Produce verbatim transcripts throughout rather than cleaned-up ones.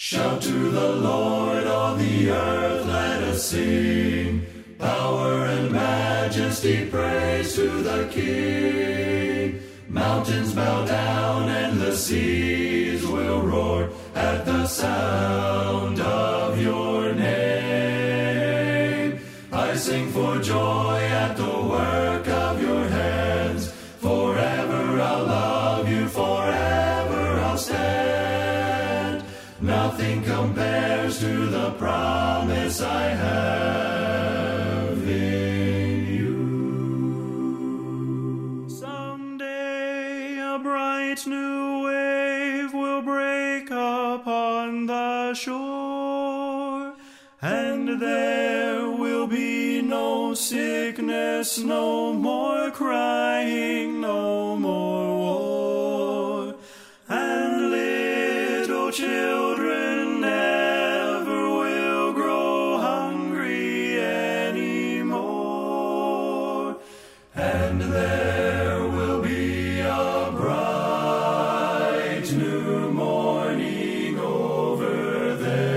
Shout to the Lord, all the earth, let us sing. Power and majesty, praise to the King. Mountains bow down and the seas will roar at the sound of your name. I sing for joy at the work of your hands. Forever I'll love you, forever I'll stand. Nothing compares to the promise I have in you. Someday a bright new wave will break upon the shore, and there will be no sickness, no more crying, no more war, and little children never will grow hungry anymore, and there will be a bright new morning over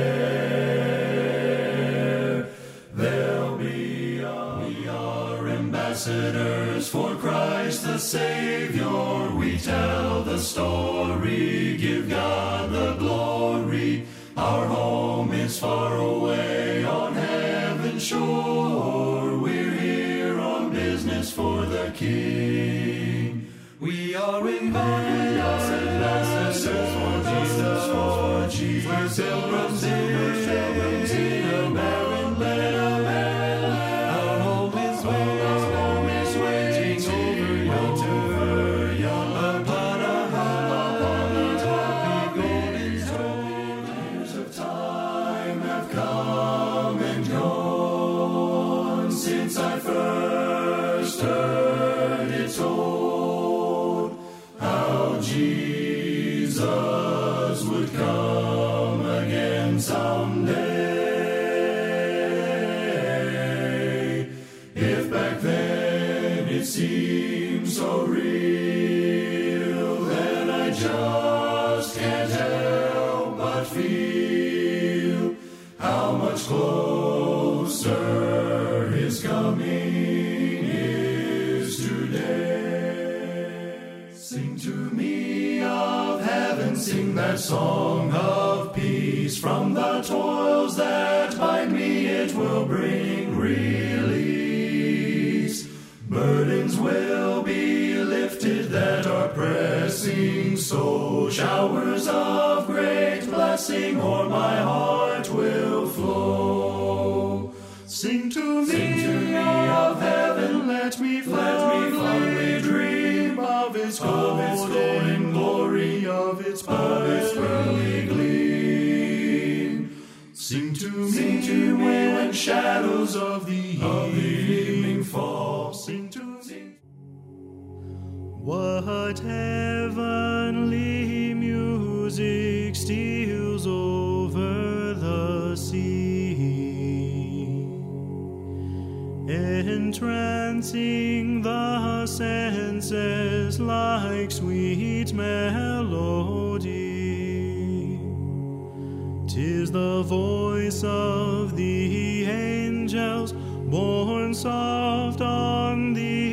there. There'll be a, we are ambassadors for Christ the Savior. We tell the story, give God the glory. Our home is far away on heaven's shore. We're here on business for the King. We are ambassadors for Jesus, for Jesus. We're pilgrims in, we're pilgrims in a barren land. Our home is waiting, our home is waiting over yonder, yonder. Upon a hill, upon a happy golden throne. Years of time have come and gone since I first heard it told how Jesus would come again someday. If back then it seemed so real, then I just can't help but feel how much closer his coming is today. Sing to me of heaven, sing that song of peace. From the toils that bind me it will bring release. Burdens will be lifted that are pressing so. Showers of great blessing o'er my heart will flow. Sing to me, Sing to me of heaven, let me fondly, fondly dream of its golden glory, of its pearly gleam. Sing to me, Sing to me when shadows of the, of the evening fall. Sing to me. What heavenly music steals over the sea, entrancing the senses like sweet melody. 'Tis the voice of the angels borne soft on the